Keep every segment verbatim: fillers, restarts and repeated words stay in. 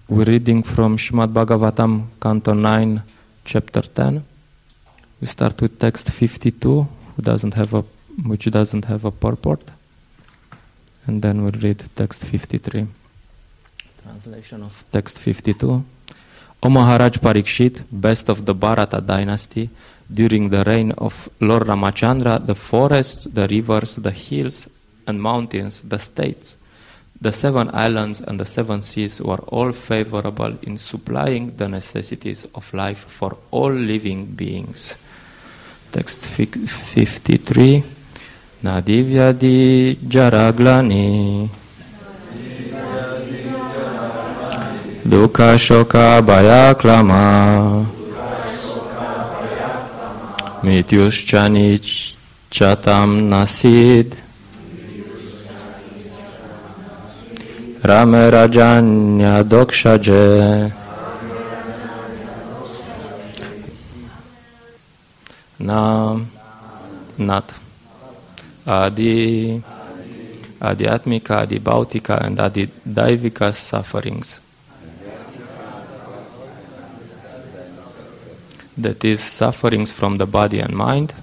we're reading from Srimad Bhagavatam, Canto nine, Chapter ten. We start with text fifty-two, who doesn't have a, which doesn't have a purport. And then we'll read text fifty-three. Translation of text fifty-two. O Maharaj Parikshit, best of the Bharata dynasty, during the reign of Lord Ramachandra, the forests, the rivers, the hills and mountains, the states, the seven islands and the seven seas were all favorable in supplying the necessities of life for all living beings. Text fifty-three. Nadivyadi jaraglani Dukha shoka bhayaklama Mityushchani chatam nasid Rame rajanya dokshaje Na Nat Adi Adhyatmika, Adi Bhautika and Adi Daivika sufferings. That is, sufferings from the body and mind,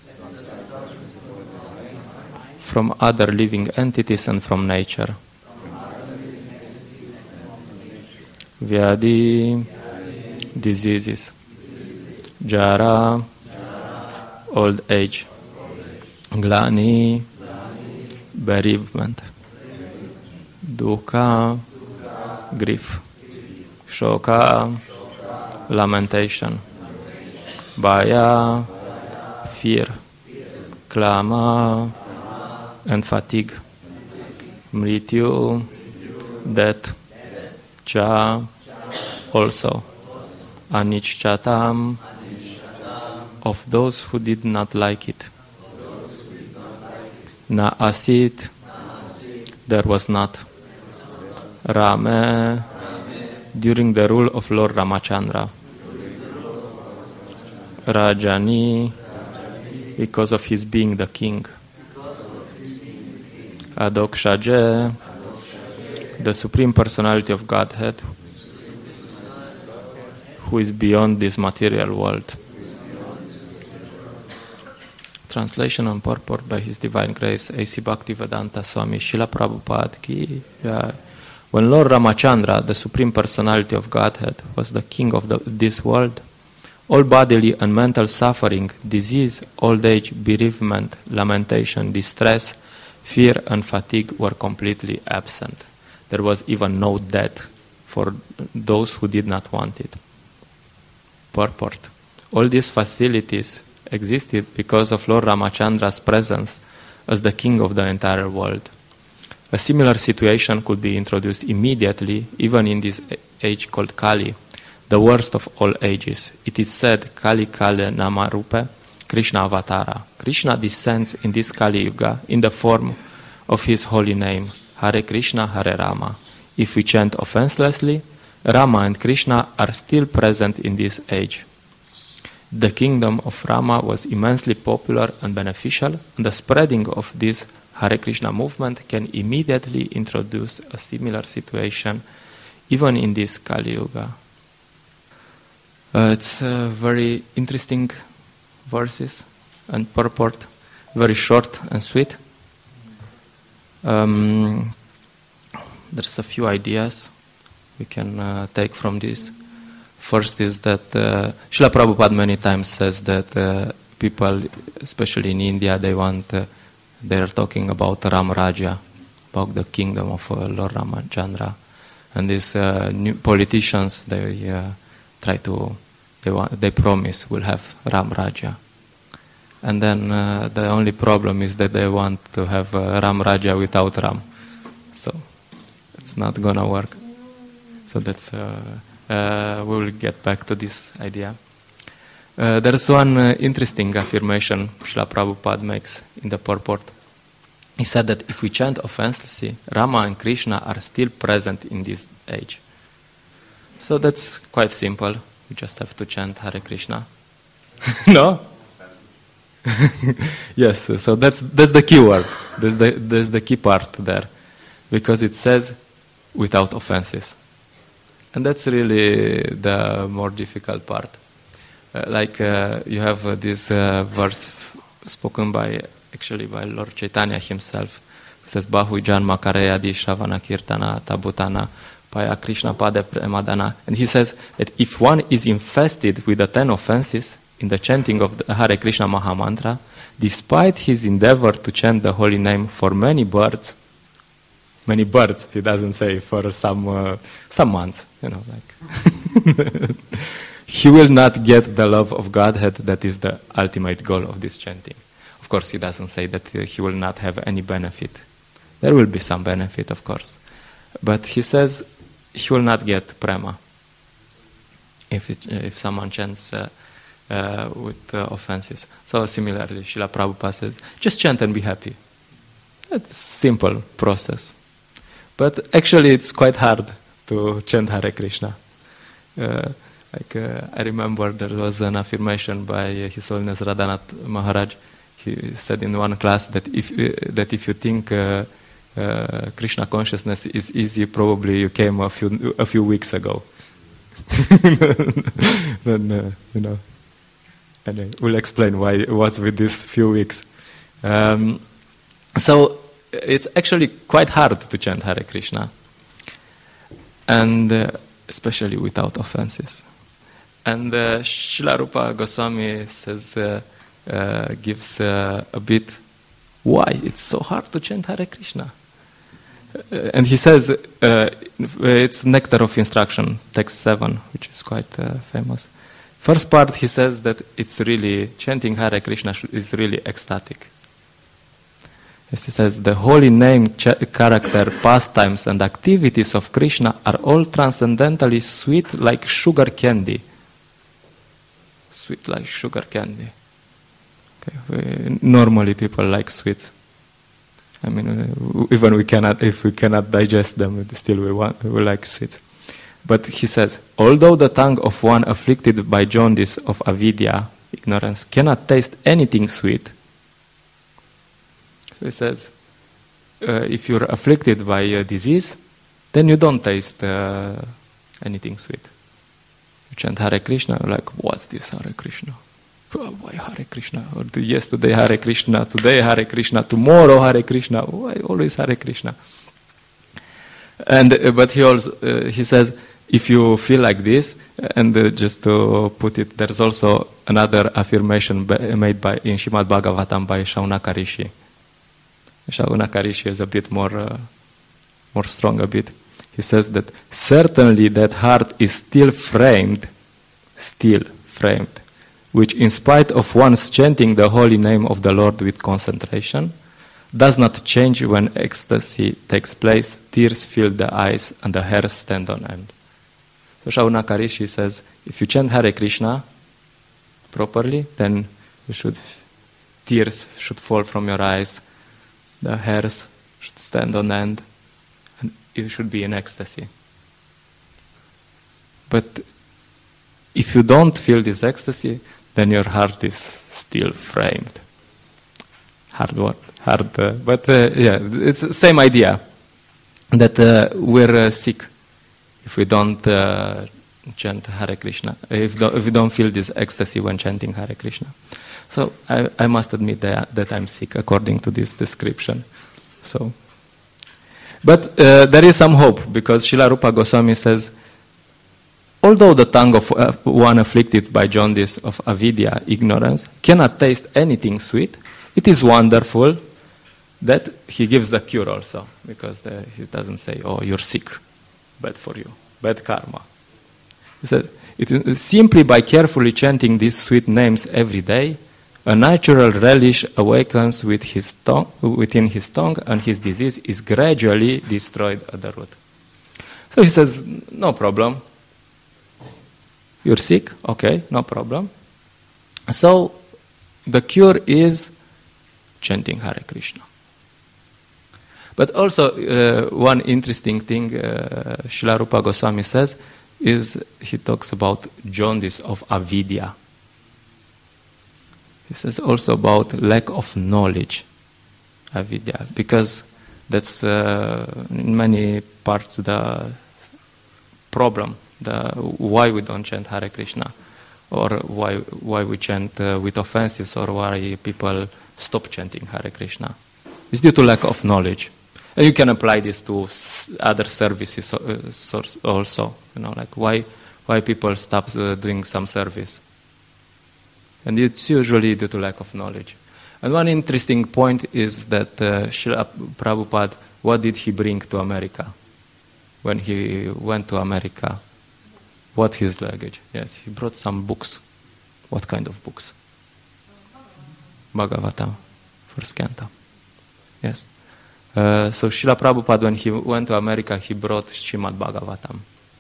from other living entities and from nature. Vyadi, diseases. Jara, old age. Glani, bereavement. Dukkha, grief. Shoka, lamentation. Bhaya, fear. Klama, and fatigue. Mrityu, death. Cha, also. Anichchatam, of those who did not like it. Na asit, there was not. Rame, during the rule of Lord Ramachandra. Rajani, because of his being the king. Adokshaje, the Supreme Personality of Godhead, who is beyond this material world. Translation and purport by His Divine Grace A C Bhaktivedanta Swami Srila Prabhupada ki jai. When Lord Ramachandra, the Supreme Personality of Godhead, was the king of the, this world, all bodily and mental suffering, disease, old age, bereavement, lamentation, distress, fear and fatigue were completely absent. There was even no death for those who did not want it. Purport. All these facilities existed because of Lord Ramachandra's presence as the king of the entire world. A similar situation could be introduced immediately, even in this age called Kali, the worst of all ages. It is said, Kali Kale Nama Rupe, Krishna Avatara. Krishna descends in this Kali Yuga in the form of his holy name, Hare Krishna, Hare Rama. If we chant offenselessly, Rama and Krishna are still present in this age. The kingdom of Rama was immensely popular and beneficial, and the spreading of this Hare Krishna movement can immediately introduce a similar situation even in this Kali Yuga. Uh, it's uh, very interesting verses and purport, very short and sweet. Um, there's a few ideas we can uh, take from this. First is that uh, Srila Prabhupada many times says that uh, people, especially in India, they want, uh, they're talking about Ram Raja, about the kingdom of uh, Lord Ramachandra. And these uh, new politicians, they uh, try to, they, want, they promise we'll have Ram Raja. And then uh, the only problem is that they want to have uh, Ram Raja without Ram. So it's not gonna work. So that's... Uh, Uh, we will get back to this idea. Uh, there's one uh, interesting affirmation Srila Prabhupada makes in the purport. He said that if we chant offenselessly, Rama and Krishna are still present in this age. So that's quite simple. We just have to chant Hare Krishna. No? Yes, so that's that's the key word. That's the, that's the key part there. Because it says, without offenses. And that's really the more difficult part. Uh, like uh, you have uh, this uh, verse f- spoken by, actually by Lord Chaitanya himself. It says, Bahu Janma Kareya Di Shravana Kirtana Tabutana Paya Krishna Pade Premadana. And he says that if one is infested with the ten offenses in the chanting of the Hare Krishna Mahamantra, despite his endeavor to chant the holy name for many birds, many birds, he doesn't say for some uh, some months, you know, like he will not get the love of Godhead that is the ultimate goal of this chanting. Of course, he doesn't say that uh, he will not have any benefit. There will be some benefit, of course. But he says he will not get prema if it, uh, if someone chants uh, uh, with uh, offenses. So similarly, Srila Prabhupada says, just chant and be happy. It's a simple process. But actually, it's quite hard to chant Hare Krishna. Uh, like uh, I remember there was an affirmation by uh, His Holiness Radhanath Maharaj. He said in one class that if uh, that if you think uh, uh, Krishna consciousness is easy, probably you came a few a few weeks ago. Then uh, you know, anyway, we'll explain why what's with these few weeks. Um, so. It's actually quite hard to chant Hare Krishna, and uh, especially without offenses. And uh, Srila Rupa Goswami says, uh, uh, gives uh, a bit why it's so hard to chant Hare Krishna. Uh, and he says, uh, it's Nectar of Instruction, text seven, which is quite uh, famous. First part, he says that it's really, chanting Hare Krishna is really ecstatic. As he says, the holy name, ch- character, pastimes, and activities of Krishna are all transcendentally sweet like sugar candy. Sweet like sugar candy. Okay. We, normally people like sweets. I mean, uh, even we cannot, if we cannot digest them, still we want, we like sweets. But he says, although the tongue of one afflicted by jaundice of avidya, ignorance, cannot taste anything sweet. So he says, uh, if you're afflicted by a disease, then you don't taste uh, anything sweet. You chant Hare Krishna, you're like, what's this Hare Krishna? Why Hare Krishna? Or yesterday Hare Krishna, today Hare Krishna, tomorrow Hare Krishna. Why always Hare Krishna? And uh, but he also uh, he says, if you feel like this, and uh, just to put it, there's also another affirmation ba- made by in Srimad Bhagavatam by Shaunaka Rishi. Shaunaka Rishi is a bit more, uh, more strong a bit. He says that certainly that heart is still framed, still framed, which in spite of one's chanting the holy name of the Lord with concentration, does not change when ecstasy takes place, tears fill the eyes, and the hairs stand on end. So Shaunaka Rishi says, if you chant Hare Krishna properly, then you should, tears should fall from your eyes, the hairs should stand on end, and you should be in ecstasy. But if you don't feel this ecstasy, then your heart is still framed. Hard word, hard, uh, but uh, yeah, it's the same idea that uh, we're uh, sick if we don't uh, chant Hare Krishna, if, do, if we don't feel this ecstasy when chanting Hare Krishna. So I, I must admit that, that I'm sick according to this description. So, but uh, there is some hope, because Srila Rupa Goswami says, although the tongue of uh, one afflicted by jaundice of avidya, ignorance, cannot taste anything sweet, it is wonderful that he gives the cure also, because the, he doesn't say, oh, you're sick, bad for you, bad karma. He said, it is simply by carefully chanting these sweet names every day, a natural relish awakens with his tongue, within his tongue, and his disease is gradually destroyed at the root. So he says, no problem. You're sick? Okay, no problem. So the cure is chanting Hare Krishna. But also, uh, one interesting thing uh, Srila Rupa Goswami says is he talks about jaundice of avidya. He says also about lack of knowledge, avidya, because that's uh, in many parts the problem the why we don't chant Hare Krishna, or why why we chant uh, with offenses, or why people stop chanting Hare Krishna. It's due to lack of knowledge. And you can apply this to s- other services uh, also. You know, like why why people stop uh, doing some service. And it's usually due to lack of knowledge. And one interesting point is that uh, Srila Prabhupada, what did he bring to America? When he went to America, what his luggage? Yes, he brought some books. What kind of books? Bhagavatam, first canto. Yes. Uh, so Srila Prabhupada, when he went to America, he brought Srimad Bhagavatam.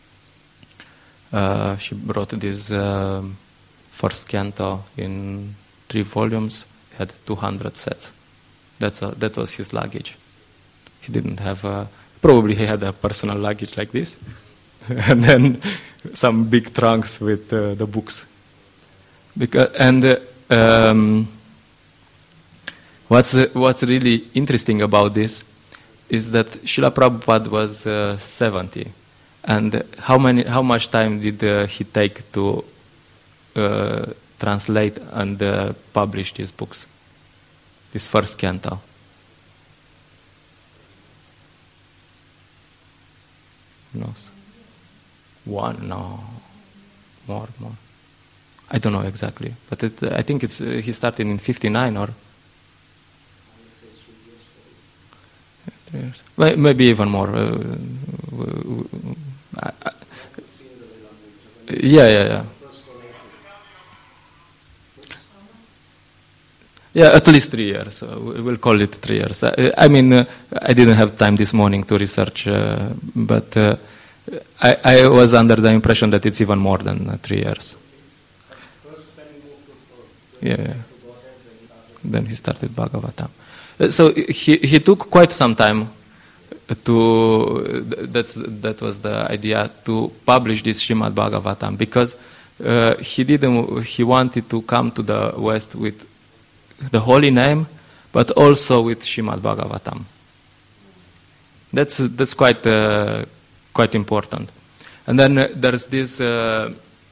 Uh, she brought this uh, first canto in three volumes, had two hundred sets. That's a, that was his luggage. He didn't have, a, probably he had a personal luggage like this, and then some big trunks with uh, the books. Because, and uh, um, what's, uh, what's really interesting about this is that Srila Prabhupada was uh, seventy. And how many, how much time did uh, he take to uh, translate and uh, publish these books? This first canto. No. One, no. More, more. I don't know exactly. But it, I think it's uh, he started in fifty-nine or... Maybe even more. Uh, I, I, yeah, yeah, yeah. Yeah, at least three years. Uh, we'll call it three years. I, I mean, uh, I didn't have time this morning to research, uh, but uh, I, I was under the impression that it's even more than uh, three years. Yeah, yeah. Then he started Bhagavatam. Uh, so he he took quite some time to, that's, that was the idea, to publish this Srimad Bhagavatam, because uh, he didn't, he wanted to come to the West with the holy name, but also with Srimad Bhagavatam. That's that's quite uh, quite important. And then uh, there's this uh,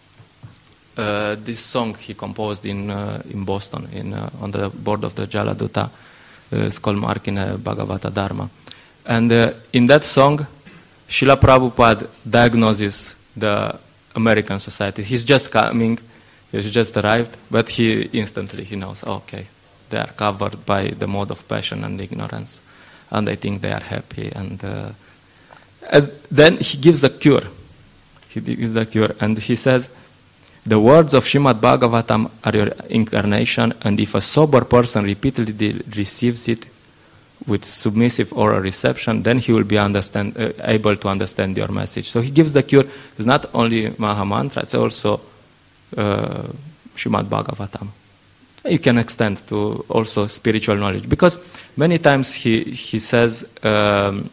uh, this song he composed in uh, in Boston, in uh, on the board of the Jaladuta. Uh, it's called Markine Bhagavata Dharma. And uh, in that song, Srila Prabhupada diagnoses the American society. He's just coming, he's just arrived, but he instantly he knows, okay, they are covered by the mode of passion and ignorance, and I think they are happy. And, uh, and then he gives the cure. He gives the cure, and he says, the words of Srimad Bhagavatam are your incarnation, and if a sober person repeatedly receives it with submissive oral reception, then he will be understand, uh, able to understand your message. So he gives the cure. It's not only Maha Mantra, it's also uh, Srimad Bhagavatam. You can extend to also spiritual knowledge, because many times he, he says um,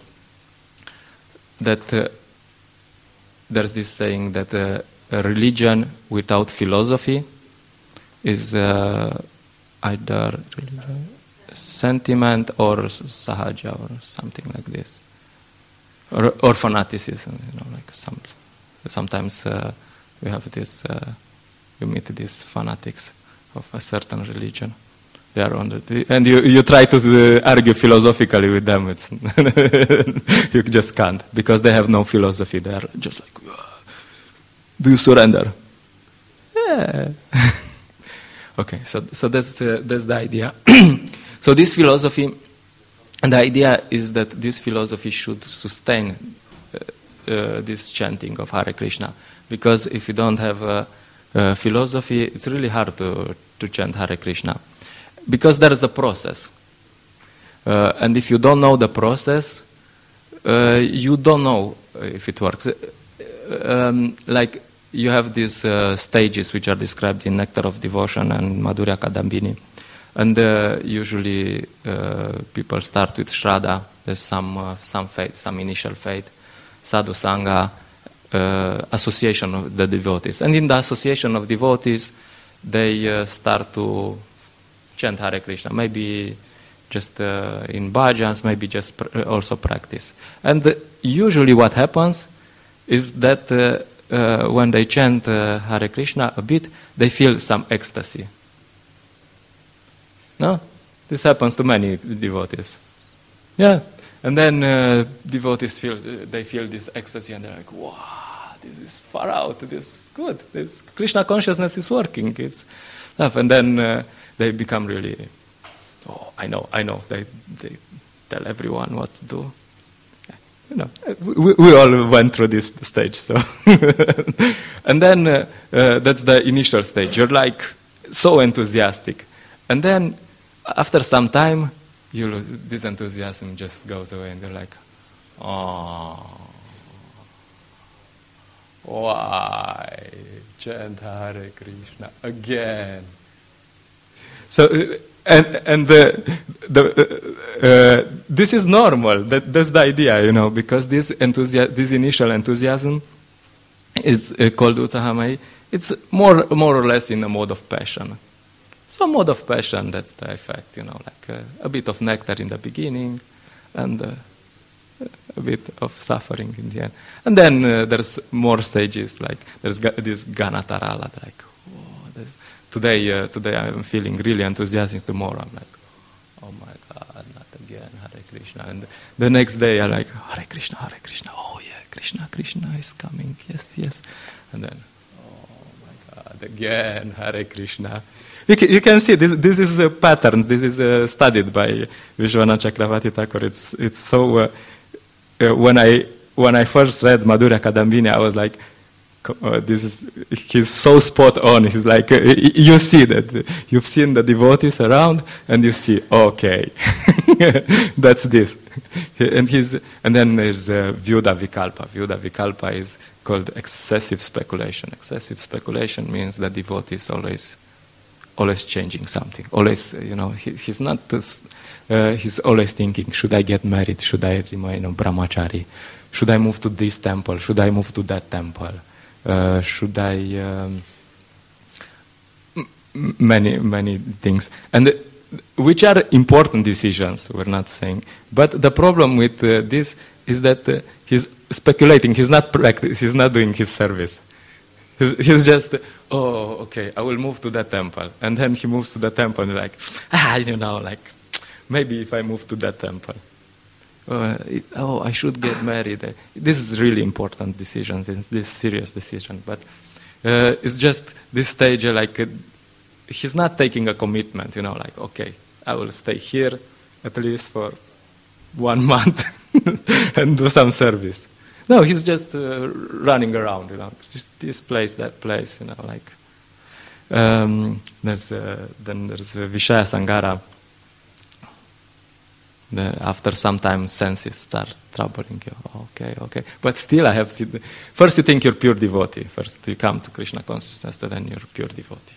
that uh, there's this saying that uh, a religion without philosophy is uh, either sentiment or sahaja or something like this, or, or fanaticism. You know, like some sometimes uh, we have this, uh, you meet these fanatics of a certain religion. They are on the, and you you try to uh, argue philosophically with them. It's you just can't, because they have no philosophy. They are just like, do you surrender? Yeah. Okay, so so that's uh, that's the idea. So this philosophy, and the idea is that this philosophy should sustain uh, uh, this chanting of Hare Krishna, because if you don't have a, a philosophy, it's really hard to to chant Hare Krishna, because there is a process, uh, and if you don't know the process, uh, you don't know if it works. Um, like you have these uh, stages which are described in Nectar of Devotion and Madhurya Kadambini. And uh, usually uh, people start with Shraddha, there's some uh, some faith, some initial faith, Sadhu Sangha, uh, association of the devotees. And in the association of devotees, they uh, start to chant Hare Krishna, maybe just uh, in bhajans, maybe just pr- also practice. And uh, usually what happens is that uh, uh, when they chant uh, Hare Krishna a bit, they feel some ecstasy. No? This happens to many devotees. Yeah. And then uh, devotees feel, uh, they feel this ecstasy and they're like, wow, this is far out, this is good, this Krishna consciousness is working. It's stuff. And then uh, they become really, oh, I know, I know. They, they tell everyone what to do. You know, we, we all went through this stage, so. And then uh, uh, that's the initial stage. You're like so enthusiastic. And then after some time, you lose, this enthusiasm just goes away and you're like, oh, why chant Hare Krishna again? So, uh, and and the the uh, uh, this is normal. That that's the idea, you know, because this enthusiasm, this initial enthusiasm, is uh, called Utsahamai. It's more more or less in a mode of passion. Some mode of passion, that's the effect, you know, like uh, a bit of nectar in the beginning, and uh, a bit of suffering in the end. And then uh, there's more stages, like there's ga- this Ganatarala, like, oh, there's, today uh, today I'm feeling really enthusiastic, tomorrow I'm like, oh my God, not again, Hare Krishna. And the next day I'm like, Hare Krishna, Hare Krishna, oh yeah, Krishna, Krishna is coming, yes, yes. And then, oh my God, again, Hare Krishna. You can, you can see this. This is uh, patterns. This is uh, studied by Vishwanath Chakravarti Thakur. It's it's so. Uh, uh, when I when I first read Madhurya Kadambini, I was like, uh, "This is he's so spot on." He's like, uh, you see that you've seen the devotees around, and you see, okay, that's this. And he's and then there's uh, Vyuda Vikalpa. Vyuda Vikalpa is called excessive speculation. Excessive speculation means that devotees always. Always changing something. Always, you know, he, he's not. This, uh, he's always thinking: should I get married? Should I remain a brahmachari? Should I move to this temple? Should I move to that temple? Uh, should I? Um, m- many, many things, and uh, which are important decisions. We're not saying, but the problem with uh, this is that uh, he's speculating. He's not practice. He's not doing his service. He's, he's just, oh, okay, I will move to that temple. And then he moves to the temple and like, ah, you know, like, maybe if I move to that temple. Uh, it, oh, I should get married. This is really important decisions, it's this serious decision. But uh, it's just this stage, uh, like, uh, he's not taking a commitment, you know, like, okay, I will stay here at least for one month and do some service. No, he's just uh, running around, you know, just this place, that place, you know, like. Um, there's uh, then there's uh, Vishaya Sangara. The, after some time, senses start troubling you. Okay, okay, but still, I have seen. First, you think you're pure devotee. First, you come to Krishna consciousness, then you're pure devotee.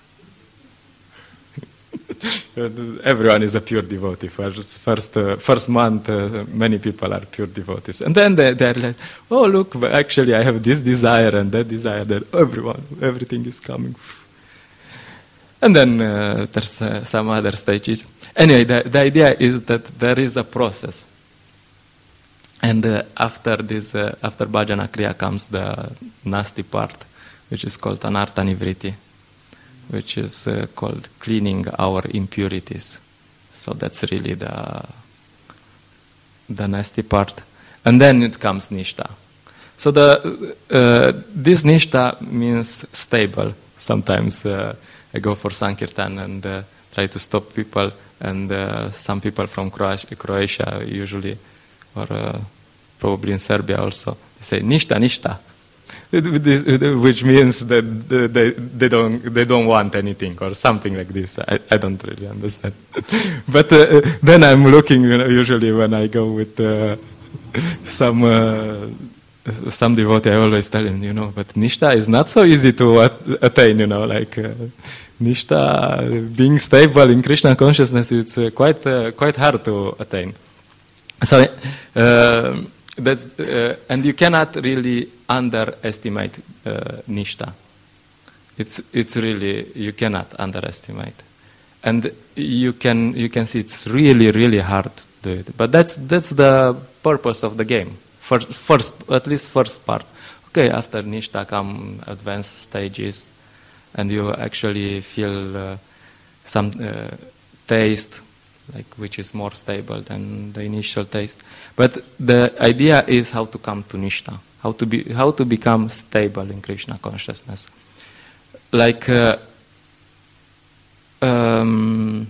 Everyone is a pure devotee. First, first, uh, first month, uh, many people are pure devotees, and then they, they realize, oh look, actually I have this desire and that desire. That everyone, everything is coming, and then uh, there's uh, some other stages. Anyway, the, the idea is that there is a process, and uh, after this, uh, after bhajana kriya comes the nasty part, which is called anartha nivriti, which is uh, called cleaning our impurities. So that's really the the nasty part. And then it comes nishta. So the uh, this nishta means stable. Sometimes uh, I go for Sankirtan and uh, try to stop people, and uh, some people from Croatia, Croatia usually, or uh, probably in Serbia also, they say nishta, nishta. Which means that they, they don't they don't want anything or something like this. I, I don't really understand. But uh, then I'm looking, you know, usually when I go with uh, some uh, some devotee, I always tell him, you know, but nishta is not so easy to attain, you know, like uh, nishta, being stable in Krishna consciousness, it's uh, quite uh, quite hard to attain. So. Uh, That's, uh, and you cannot really underestimate uh, nishta. It's it's really, you cannot underestimate, and you can you can see it's really really hard to do it. But that's that's the purpose of the game. First first at least first part. Okay, after Nishta come advanced stages, and you actually feel uh, some uh, taste, like which is more stable than the initial taste. But the idea is how to come to Nishta, how to be, how to become stable in Krishna consciousness. Like, uh, um,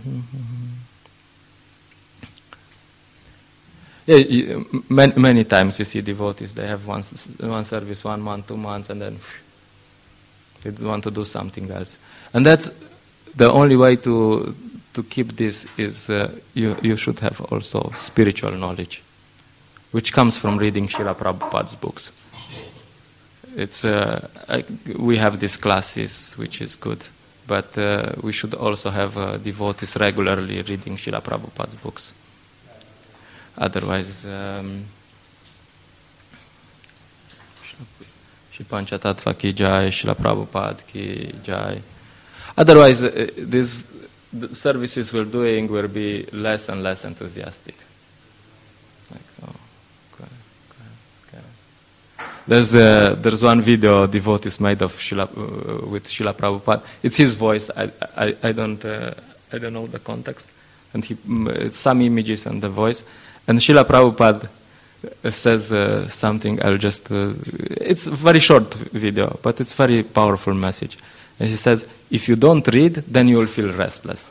yeah, many, many times you see devotees, they have one, one service, one month, two months, and then they want to do something else. And that's the only way to to keep this is uh, you, you should have also spiritual knowledge, which comes from reading Srila Prabhupada's books. It's uh, I, we have these classes, which is good, but uh, we should also have uh, devotees regularly reading Srila Prabhupada's books. Otherwise, um, Shri Panchatattva ki jai, Srila Prabhupada ki jai. Otherwise, uh, these the services we're doing will be less and less enthusiastic. Like, oh, okay, okay, okay. There's uh, there's one video devotees made of Srila, uh, with Srila Prabhupada. It's his voice. I I, I don't uh, I don't know the context, and he uh, some images and the voice. And Srila Prabhupada says uh, something. I'll just. Uh, it's a very short video, but it's very powerful message. And he says, if you don't read, then you will feel restless.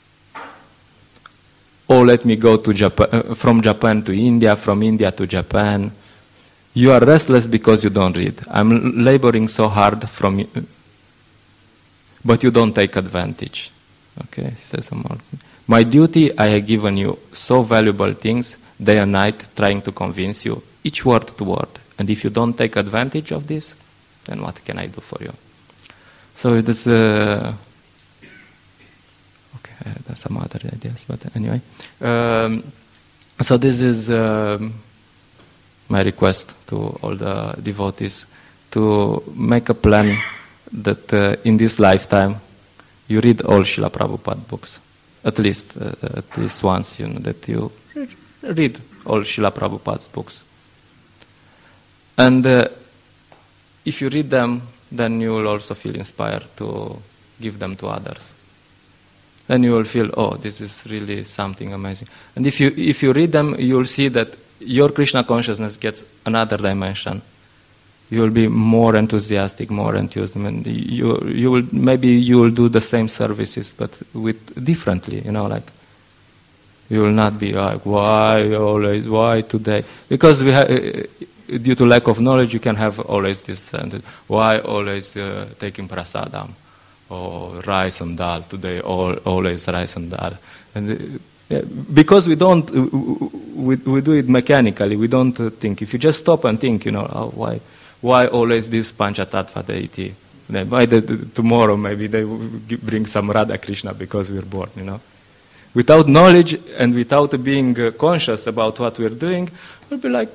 Oh, let me go to Japan, uh, from Japan to India, from India to Japan. You are restless because you don't read. I'm laboring so hard from you, but you don't take advantage. Okay, he says, my duty, I have given you so valuable things, day and night, trying to convince you, each word to word. And if you don't take advantage of this, then what can I do for you? So it is, uh, okay, there's some other ideas, but anyway. Um, so this is um, my request to all the devotees to make a plan that uh, in this lifetime you read all Srila Prabhupada books, at least uh, at least once, you know, that you read all Srila Prabhupada's books. And uh, if you read them, then you will also feel inspired to give them to others. Then you will feel, oh, this is really something amazing. And if you if you read them, you will see that your Krishna consciousness gets another dimension. You will be more enthusiastic, more enthused. I mean, you you will maybe you will do the same services, but with differently. You know, like you will not be like, why always, why today? Because we have. Uh, Due to lack of knowledge, you can have always this, uh, why always uh, taking prasadam, or rice and dal, today all, always rice and dal. And, uh, yeah, because we don't, uh, we, we do it mechanically, we don't uh, think. If you just stop and think, you know, oh, why why always this Panchatattva deity? Why the, the, tomorrow maybe they will bring some Radha Krishna because we're born, you know? Without knowledge and without being uh, conscious about what we're doing, we'll be like,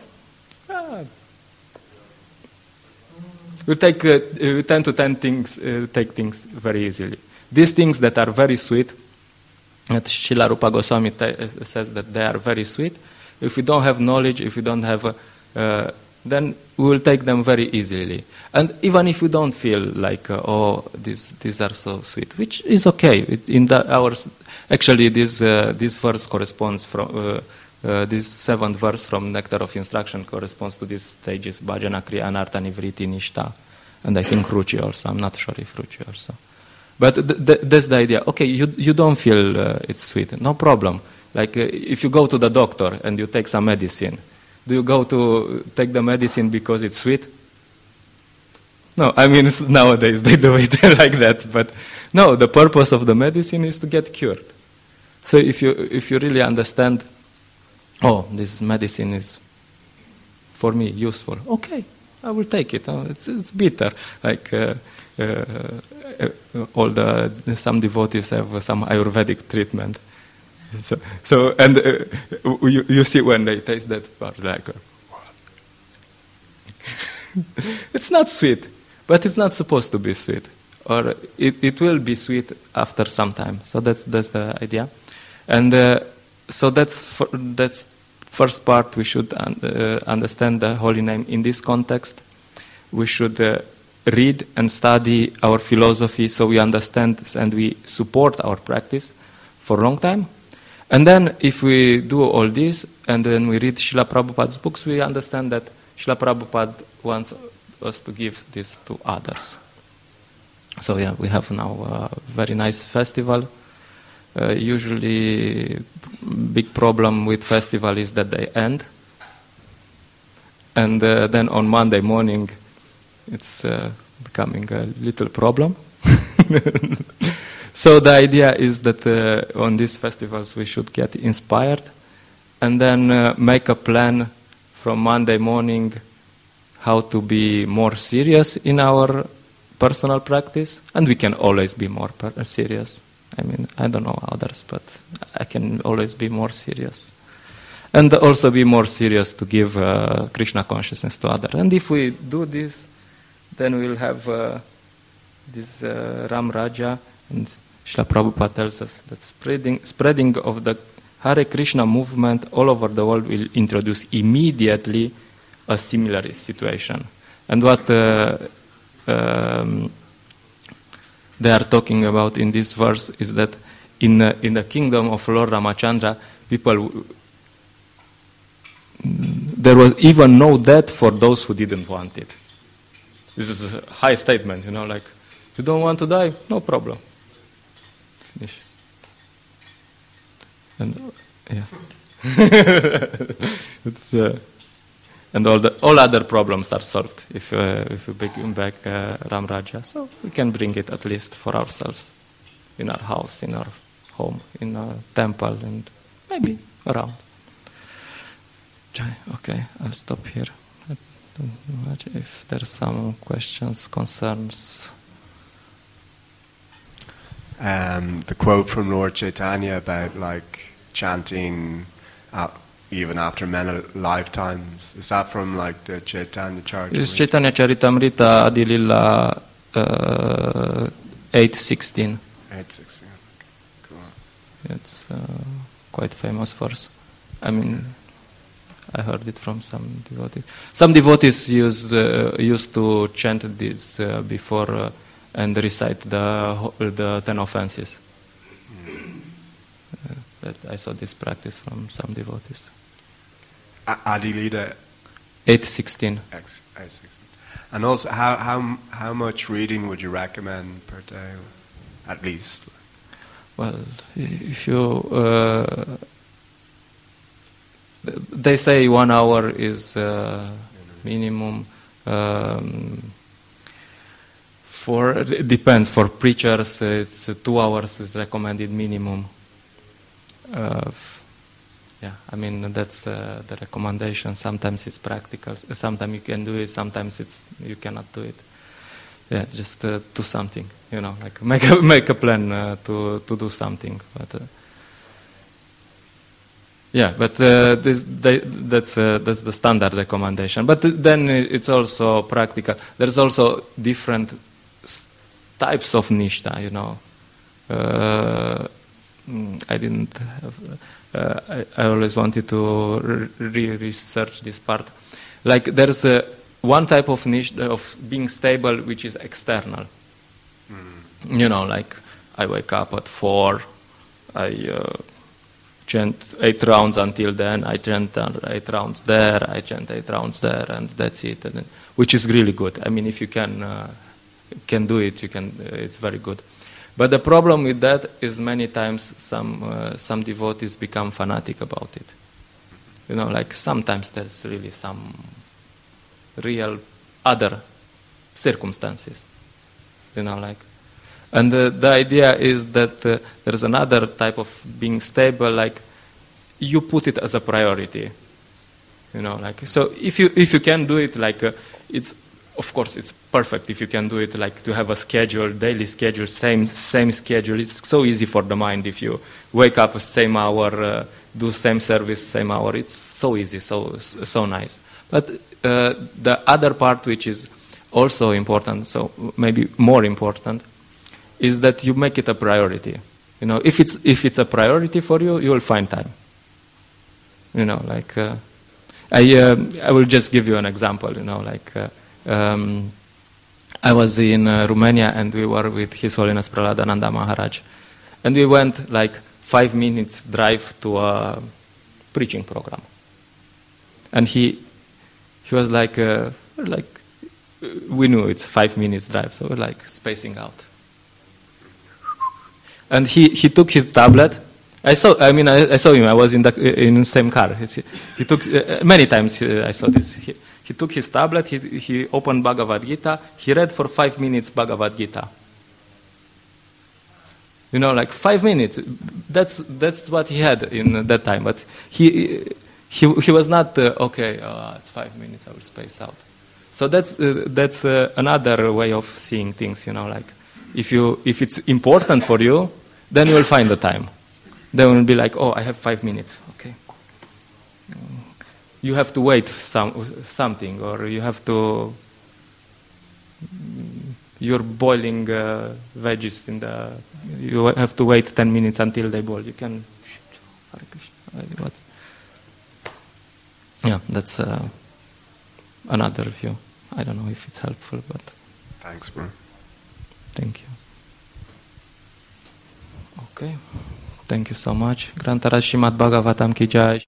we take uh, we tend to tend things, uh, take things very easily. These things that are very sweet, that Srila Rupa Goswami t- says that they are very sweet. If we don't have knowledge, if we don't have, a, uh, then we will take them very easily. And even if we don't feel like, uh, oh, these these are so sweet, which is okay. It, in the, our actually, this uh, this verse corresponds from. Uh, Uh, this seventh verse from Nectar of Instruction corresponds to these stages, Bhajana, Kriya, Anartha, Nivriti, Nishta, and I think Ruchi also. I'm not sure if Ruchi also. But th- th- that's the idea. Okay, you you don't feel uh, it's sweet, no problem. Like uh, if you go to the doctor and you take some medicine, do you go to take the medicine because it's sweet? No, I mean nowadays they do it like that. But no, the purpose of the medicine is to get cured. So if you if you really understand, oh, this medicine is, for me, useful. Okay, I will take it. Oh, it's it's bitter. Like uh, uh, uh, all the some devotees have some Ayurvedic treatment. So, so and uh, you you see when they taste that part, like uh, it's not sweet, but it's not supposed to be sweet, or it it will be sweet after some time. So that's that's the idea, and uh, so that's for, that's. First part, we should un- uh, understand the holy name in this context. we should uh, read and study our philosophy so we understand and we support our practice for a long time. And then if we do all this and then we read Srila Prabhupada's books, we understand that Srila Prabhupada wants us to give this to others. So yeah, we have now a very nice festival. Uh, usually big problem with festival is that they end. And uh, then on Monday morning, it's uh, becoming a little problem. So the idea is that uh, on these festivals we should get inspired and then uh, make a plan from Monday morning how to be more serious in our personal practice. And we can always be more per- serious. I mean, I don't know others, but I can always be more serious. And also be more serious to give uh, Krishna consciousness to others. And if we do this, then we'll have uh, this uh, Ram Raja, and Srila Prabhupada tells us that spreading, spreading of the Hare Krishna movement all over the world will introduce immediately a similar situation. And what uh, um, they are talking about in this verse is that in uh, in the kingdom of Lord Ramachandra, people, there was even no death for those who didn't want it. This is a high statement, you know, like, you don't want to die? No problem. Finish. And, uh, yeah. it's, uh, and all the all other problems are solved if uh, if we bring back uh, Ram Raja. So we can bring it at least for ourselves, in our house, in our home, in our temple, and maybe around. Okay, I'll stop here. I don't know if there's some questions, concerns. Um, the quote from Lord Chaitanya about like chanting uh, even after many lifetimes, is that from like the Chaitanya Charitamrita? It's Chaitanya Charitamrita Adilila uh, eight sixteen. eight sixteen, okay. Cool. It's uh, quite famous verse. I mean, I heard it from some devotees. Some devotees used uh, used to chant this uh, before uh, and recite the the ten offenses. Mm. Uh, that I saw this practice from some devotees. Adilita eight sixteen. X eight sixteen. And also, how how how much reading would you recommend per day, at least? Well, if you uh, they say one hour is uh, minimum. Um, for it depends. For preachers, it's uh, two hours is recommended minimum. Uh, yeah, I mean that's uh, the recommendation. Sometimes it's practical. Sometimes you can do it. Sometimes it's you cannot do it. Yeah, just uh, do something. You know, like make a make a plan uh, to to do something. But. Uh, Yeah, but uh, this, they, that's uh, that's the standard recommendation. But then it's also practical. There's also different s- types of nishta. You know, uh, I didn't. Have, uh, I, I always wanted to re- research this part. Like there's uh, one type of nishta of being stable, which is external. Mm. You know, like I wake up at four. I. Uh, chant eight rounds until then, I chant eight rounds there, I chant eight rounds there, and that's it. And then, which is really good. I mean, if you can uh, can do it, you can. Uh, it's very good. But the problem with that is many times some uh, some devotees become fanatic about it. You know, like sometimes there's really some real other circumstances. You know, like. And uh, the idea is that uh, there's another type of being stable, like you put it as a priority, you know, like, so if you if you can do it, like, uh, it's, of course, it's perfect if you can do it, like, to have a schedule, daily schedule, same same schedule. It's so easy for the mind if you wake up same hour, uh, do same service, same hour. It's so easy, so so nice. But uh, the other part, which is also important, so maybe more important, is that you make it a priority. You know, if it's if it's a priority for you, you will find time. You know, like uh, I uh, I will just give you an example. You know, like uh, um, I was in uh, Romania and we were with His Holiness Prahladananda Maharaj. And we went like five minutes drive to a preaching program. And he he was like, uh, like we knew it's five minutes drive, so we're like spacing out. And he, he took his tablet. I saw. I mean, I, I saw him. I was in the in the same car. He, he took uh, many times. Uh, I saw this. He, he took his tablet. He he opened Bhagavad Gita. He read for five minutes Bhagavad Gita. You know, like five minutes. That's that's what he had in that time. But he he he was not uh, okay. Uh, it's five minutes. I will space out. So that's uh, that's uh, another way of seeing things. You know, like if you if it's important for you, then you will find the time. Then will be like, oh, I have five minutes. Okay. You have to wait some something, or you have to. You're boiling uh, veggies in the. You have to wait ten minutes until they boil. You can. What's? Yeah, that's uh, another view. I don't know if it's helpful, but. Thanks, bro. Thank you. Okay. Thank you so much. Grantaraj Srimad Bhagavatam ki jai.